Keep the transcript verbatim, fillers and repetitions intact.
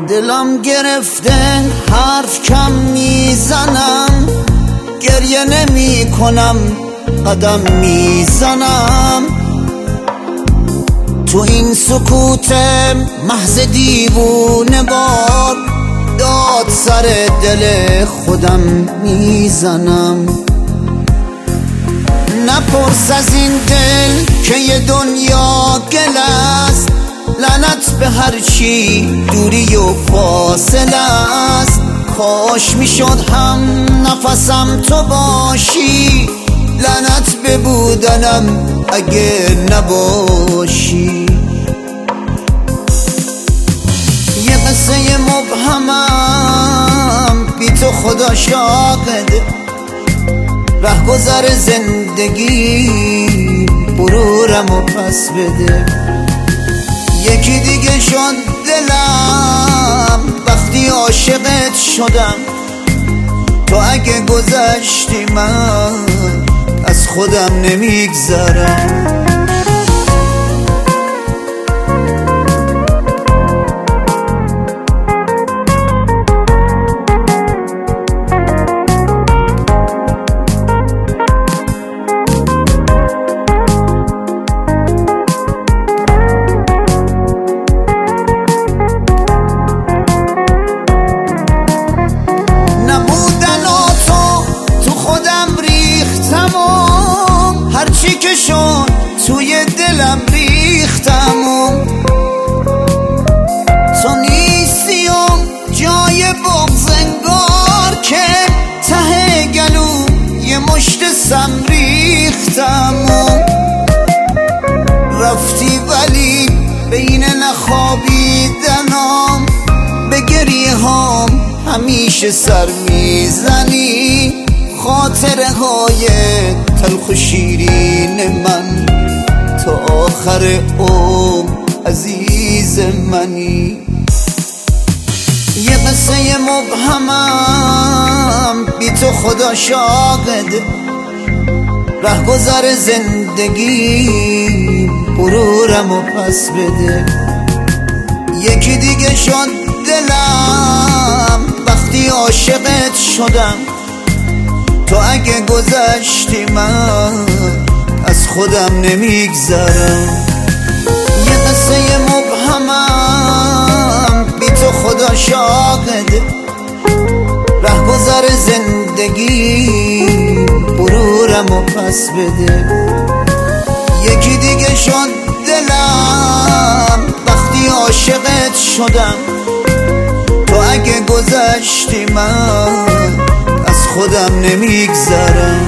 دلم گرفته حرف کم میزنم، گریه نمی کنم قدم میزنم. تو این سکوت محض دیوونه بار داد سر دل خودم میزنم. نپرس از این دل که یه دنیا گل است، لعنت به هر چی دوری و فاصله است. کاش میشد هم نفسم تو باشی، لعنت به بودنم اگه نباشی. یه قصه مبهمم بی تو خدا شاهده، رهگذر زندگی غرورم و پس بده. یکی دیگه شد دلم وقتی عاشقت شدم، تو اگه گذشتی من از خودم نمیگذرم. هرچی که شد توی دلم ریختم و تو نیستی و جای بغض‌انگار که ته گلو یه مشت سم ریختم و رفتی ولی بین نخوابیدنام به گریه هام همیشه سر میزنی. خاطره های تلخ و شیرین من تا آخر عمر عزیز منی. یه قصه مبهمم بی تو خدا شاهده، رهگذر زندگی غرورم و پس بده. یکی دیگه شد دلم وقتی عاشقت شدم، تو اگه گذشتی من از خودم نمیگذرم. یه قصه مبهمم بی تو خدا شاهده، رهگذر زندگی غرورم و پس بده. یکی دیگه شد دلم وقتی عاشقت شدم، تو اگه گذشتی من از خودم نمیگذرم.